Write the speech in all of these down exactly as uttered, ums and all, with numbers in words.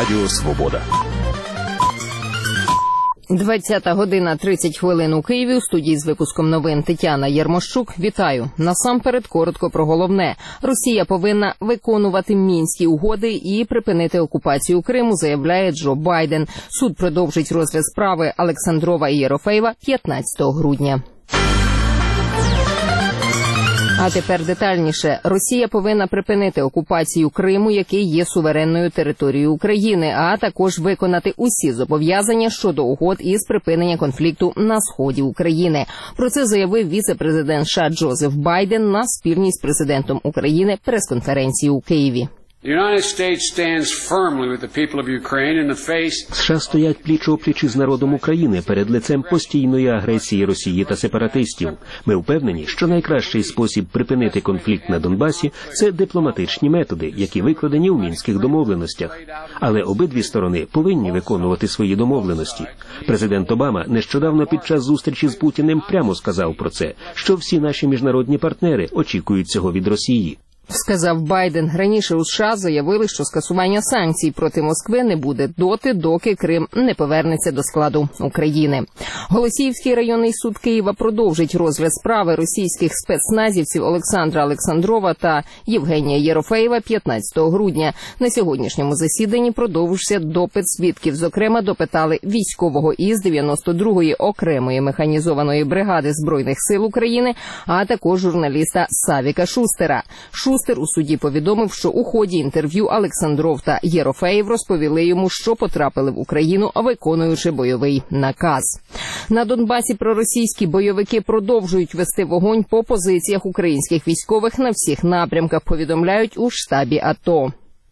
Радіо Свобода. двадцята година тридцять хвилин у Києві. У студії з випуском новин Тетяна Єрмощук. Вітаю. Насамперед коротко про головне. Росія повинна виконувати Мінські угоди і припинити окупацію Криму, заявляє Джо Байден. Суд продовжить розгляд справи Олександрова і Єрофеєва п'ятнадцятого грудня. А тепер детальніше. Росія повинна припинити окупацію Криму, який є суверенною територією України, а також виконати усі зобов'язання щодо угод із припинення конфлікту на сході України. Про це заявив віце-президент США Джозеф Байден на спільній з президентом України прес-конференції у Києві. США стоять пліч-опліч із народом України перед лицем постійної агресії Росії та сепаратистів. Ми впевнені, що найкращий спосіб припинити конфлікт на Донбасі – це дипломатичні методи, які викладені у Мінських домовленостях. Але обидві сторони повинні виконувати свої домовленості. Президент Обама нещодавно під час зустрічі з Путіним прямо сказав про це, що всі наші міжнародні партнери очікують цього від Росії. Сказав Байден. Раніше у США заявили, що скасування санкцій проти Москви не буде доти, доки Крим не повернеться до складу України. Голосіївський районний суд Києва продовжить розгляд справи російських спецназівців Олександра Олександрова та Євгенія Єрофеєва п'ятнадцятого грудня. На сьогоднішньому засіданні продовжився допит свідків. Зокрема, допитали військового із дев'яносто другої окремої механізованої бригади Збройних сил України, а також журналіста Савіка Шустера. Шустер у суді повідомив, що у ході інтерв'ю Олександров та Єрофеєв розповіли йому, що потрапили в Україну, виконуючи бойовий наказ. На Донбасі проросійські бойовики продовжують вести вогонь по позиціях українських військових на всіх напрямках, повідомляють у штабі АТО.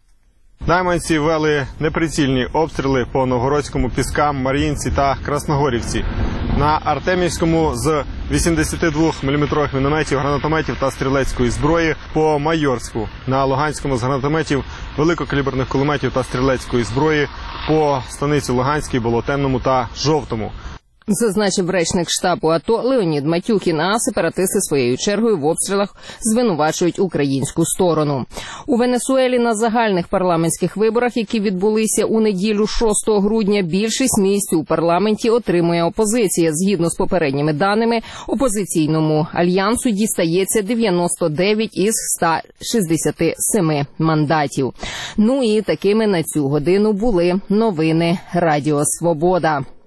Найманці вели неприцільні обстріли по Новгородському, Піскам, Мар'їнці та Красногорівці. На Артемівському з вісімдесятидвоміліметрових мінометів, гранатометів та стрілецької зброї, по Майорську. На Луганському з гранатометів, великокаліберних кулеметів та стрілецької зброї, по Станиці Луганській, Болотенному та Жовтому. Зазначив речник штабу АТО Леонід Матюхін, а сепаратисти своєю чергою в обстрілах звинувачують українську сторону. У Венесуелі на загальних парламентських виборах, які відбулися у неділю шостого грудня, більшість місць у парламенті отримує опозиція. Згідно з попередніми даними, опозиційному альянсу дістається дев'яносто дев'ять із ста шістдесяти семи мандатів. Ну і такими на цю годину були новини Радіо Свобода.